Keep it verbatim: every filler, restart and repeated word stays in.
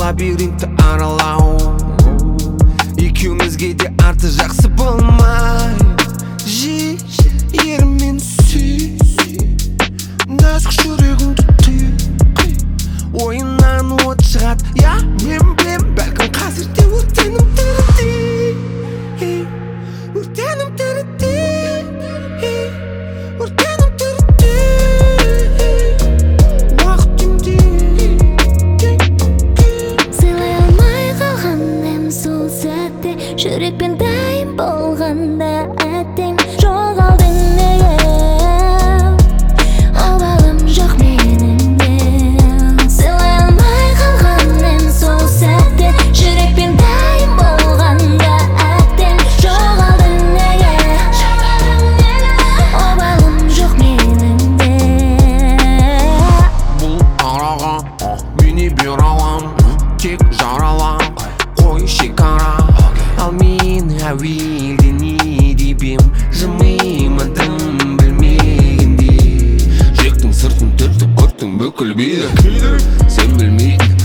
лабиринтті аралау, екеумізге де арты жақсы болмай. Жи ерімен сүй, нәзік жүрегіңді түй, ойыннан от шығады. Я мен білем, бәлкім қазірде өртенім тірідей, өртенім тірідей, өртенім тірідей. Уақыт емдей. Сыйлай алмай қалғаным сол сәтте, жүрекпен дайын болғанда әттең жоғалдың неге, обалым жоқ менің де. Сыйлай алмай қалғаным сол сәтте, жүрекпен дайын болғанда әттең жоғалдың неге, обалым жоқ менің де. Бұл араға мені бер алам, тек жарала қой шекара. Ал мен әуелде не деп ем, жымимадым білмегенде. Жектің сыртын түртіп көрттің бүкіл биді, сен білмейтін